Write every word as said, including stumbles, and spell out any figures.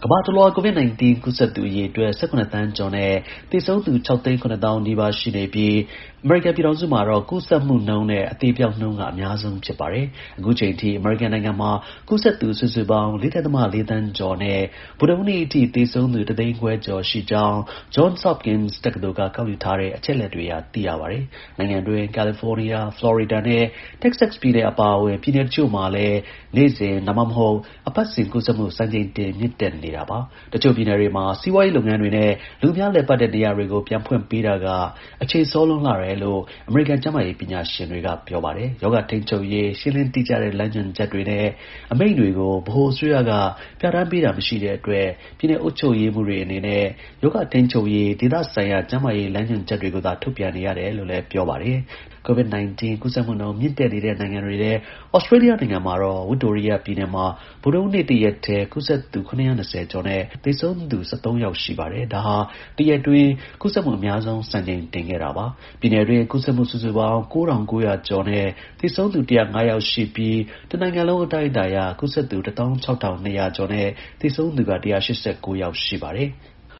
ကမ္ဘာတလွှား COVID 19 ကူးစက်သူအရေအတွက် ၁၇ သန်းကျော်နဲ့ သေဆုံးသူ ၆ သိန်း ၇ သောင်းနီးပါးရှိနေပြီး အမေရိကန်ပြည်ထောင်စုမှာတော့ ကူးစက်မှုနှုန်းနဲ့ အသေအပျောက်နှုန်းက အများဆုံးဖြစ်ပါတယ်။ အခုချိန်ထိ အမေရိကန်နိုင်ငံမှာ ကူးစက်သူ စုစုပေါင်း ၄.၄ သန်းကျော်နဲ့ ဗုဒ္ဓဟူးနေ့အထိ သေဆုံးသူ ၁ သိန်းခွဲကျော်ရှိကြောင်း Johns Hopkins တက္ကသိုလ်က ကောက်ယူထားတဲ့ အချက်အလက်တွေအရ သိရပါတယ်။ နိုင်ငံတွင်း ကယ်လီဖိုးနီးယား၊ ဖလော်ရီဒါနဲ့ တက္ကဆက်ပြည်နယ်အပါအဝင် ပြည်နယ်တချို့မှာလည်း နေ့စဉ် ဒါမှမဟုတ် အပတ်စဉ် ကူးစက်မှု စံချိန်တင် မြင့်တက်နေတာပါ။ တချို့ပြည်နယ်တွေမှာ စီးပွားရေးလုပ်ငန်းတွေနဲ့ လူအများလည်ပတ်တဲ့နေရာတွေကို ပြန်ဖွင့်ပေးတာက အချိန်စောလွန်းလှတယ်လို့ အမေရိကန် ကျန်းမာရေးပညာရှင်တွေက ပြောပါတယ်။ ရောဂါထိန်းချုပ်ရေး ရှင်းလင်းတိကျတဲ့ လမ်းညွှန်ချက်တွေနဲ့ အမိန့်တွေကို ဗဟိုအစိုးရက ပြဌာန်းပေးတာမရှိတဲ့အတွက် ပြည်နယ်အုပ်ချုပ်ရေးမှူးတွေအနေနဲ့ ရောဂါထိန်းချုပ်ရေး ဒေသဆိုင်ရာ ကျန်းမာရေး လမ်းညွှန်ချက်တွေကိုသာ ထုတ်ပြန်နေရတယ်လို့လည်း ပြောပါတယ်။ COVID 19 ကူးစက်မှုနှုန်း မြင့်တက်နေတဲ့ နိုင်ငံတွေထဲ ဩစတြေးလျနိုင်ငံမှာတော့ ဝစ်တိုရီးယားပြည်နယ်မှာ ဗုဒ္ဓဟူးနေ့ တရက်တည်း ကူးစက်သူ ၇၂၀ ကျော်နဲ့ သေဆုံးသူ ၁၃ ယောက်ရှိပါတယ်။ ဒါဟာ တရက်အတွင်း ကူးစက်မှု အများဆုံး စံချိန်တင်ခဲ့တာပါ။ ပြည်နယ်အတွင်း ကူးစက်မှု စုစုပေါင်း ၉,၉၀၀ ကျော်နဲ့ သေဆုံးသူ ၁၀၅ ယောက်ရှိပြီး တစ်နိုင်ငံလုံး အတိုင်းအတာအရ ကူးစက်သူ ၁၆,၂၀၀ ကျော်နဲ့ သေဆုံးသူက ၁၈၉ ယောက်ရှိပါတယ်။